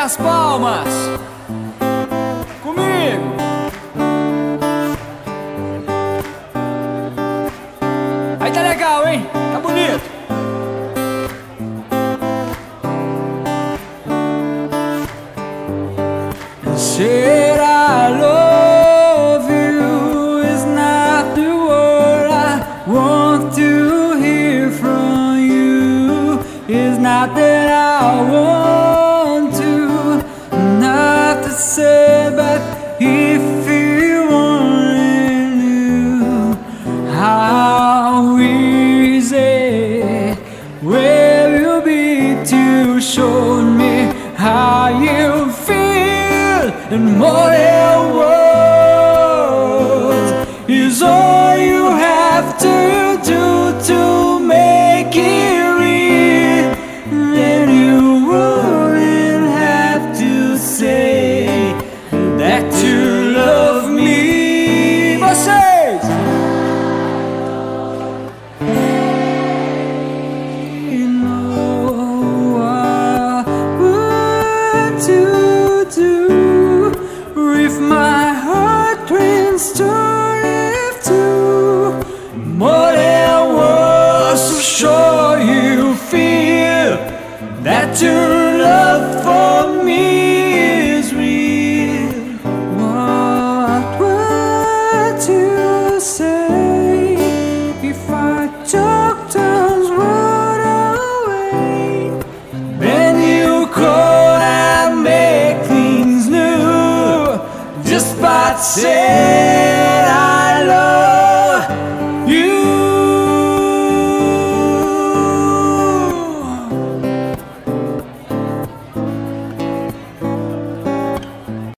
as palmas comigo. Aí tá legal, hein? Tá bonito. Said I love you is not the word I want to hear from you. It's not that I want to, not to say, but if you only knew how easy will you be to show me how you feel. And more than words is all you have to do to make it real. Then you wouldn't have to say that you love me. Vocês! You know I want to do if my heart turns to live too. More than words to show you feel that you